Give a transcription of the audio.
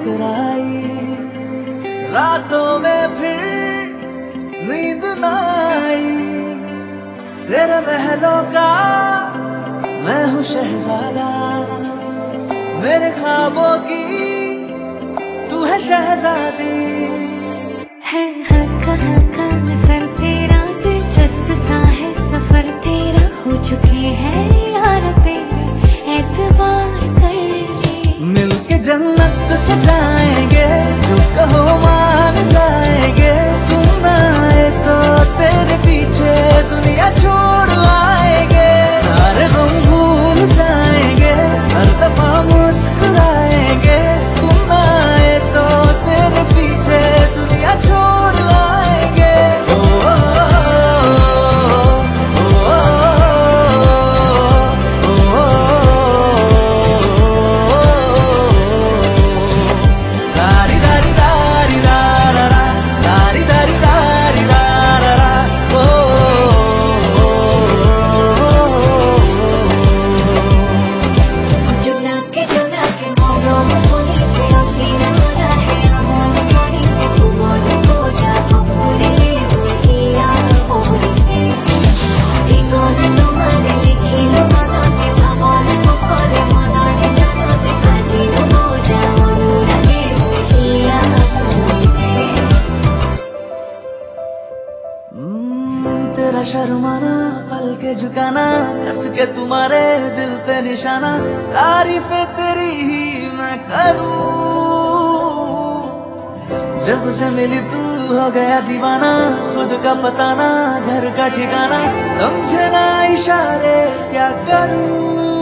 मुस्कुराई, रातों में फिर नींद न आई। तेरे महलों का मैं हूँ शहजादा, मेरे ख्वाबों की तू है शहजादी। है हल्का हल्का असर तेरा, दिलचस्प सा है सफर तेरा, हो चुके हैं यार तेरे एतबार कर ले। मिलके जन्नत सजाएंगे, जो कहो मान जाएंगे। तुम आए तो तेरे पीछे दुनिया छोड़ आएंगे। सारे गम भूल जाएंगे, हर दफा मुस्कुराएंगे। तुम आए तो तेरे पीछे दुनिया छोड़ आएंगे। ओ, ओ, ओ, ओ, ओ, ओ, दारी दारी दारी दारा रा, दारी दारी दारी दारा रा, ओ, जुड़ा के मोड़ों में थोड़ी से हसीना होना है, हमारे थोड़ी से घुमों हो जा पूरे दुनिया पूरी से। दिगों तुम्हारे लिखी लो मनाते भावों को करे मनाने जाते काजी हो जा अनुरागे दुनिया सुनी से। तेरा शर्माना, पल के झुकाना, कस के तुम्हारे दिल पे निशाना। तारीफें तेरी ही मैं करूं, जब से मिली तू हो गया दीवाना। खुद का पता ना, घर का ठिकाना, समझे ना इशारे क्या करूं।